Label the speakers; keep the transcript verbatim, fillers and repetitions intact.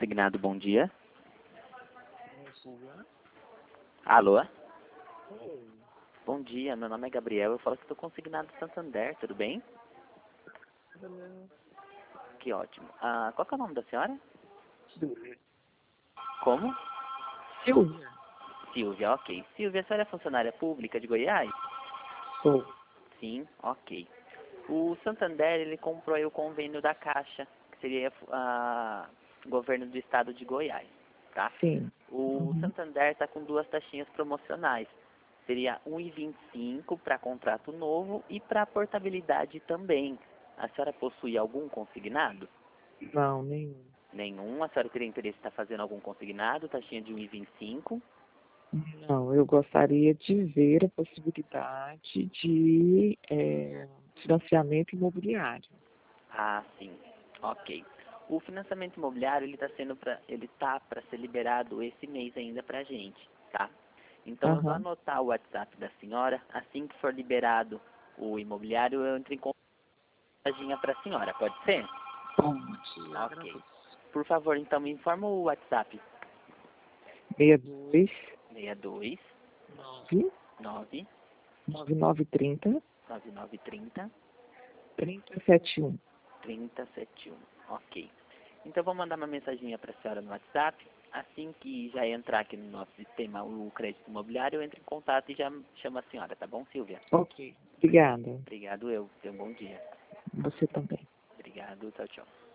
Speaker 1: consignado, bom dia. Alô? Bom dia, meu nome é Gabriel, eu falo que estou consignado do Santander, tudo bem? Que ótimo. Ah, qual que é o nome da senhora?
Speaker 2: Silvia.
Speaker 1: Como?
Speaker 2: Silvia.
Speaker 1: Silvia, ok. Silvia, a senhora é funcionária pública de Goiás?
Speaker 2: Sou.
Speaker 1: Sim, ok. O Santander, ele comprou aí o convênio da Caixa, que seria a governo do estado de Goiás, tá?
Speaker 2: Sim.
Speaker 1: O
Speaker 2: Uhum.
Speaker 1: Santander está com duas taxinhas promocionais. Seria um e vinte e cinco para contrato novo e para portabilidade também. A senhora possui algum consignado?
Speaker 2: Não, nenhum.
Speaker 1: Nenhum. A senhora teria interesse em estar fazendo algum consignado? Taxinha de um e vinte e cinco.
Speaker 2: Não, eu gostaria de ver a possibilidade de é, financiamento imobiliário.
Speaker 1: Ah, sim. Ok. O financiamento imobiliário, ele está sendo para, ele tá para ser liberado esse mês ainda para a gente, tá? Então eu vou
Speaker 2: Aham.
Speaker 1: anotar o WhatsApp da senhora. Assim que for liberado o imobiliário, eu entro em contato para a senhora. Pode ser?
Speaker 2: Pode.
Speaker 1: Ok. Por favor, então me informa o WhatsApp.
Speaker 2: seis dois
Speaker 1: seis dois
Speaker 2: nove
Speaker 1: nove
Speaker 2: nove nove trinta
Speaker 1: nove nove trinta
Speaker 2: trinta setenta e um.
Speaker 1: trinta setenta e um. Ok. Então vou mandar uma mensaginha para a senhora no WhatsApp. Assim que já entrar aqui no nosso sistema o crédito imobiliário, eu entro em contato e já chamo a senhora, tá bom, Silvia?
Speaker 2: Ok. Obrigada.
Speaker 1: Obrigado eu. Tenha um bom dia.
Speaker 2: Você também.
Speaker 1: Obrigado. Tchau, tchau.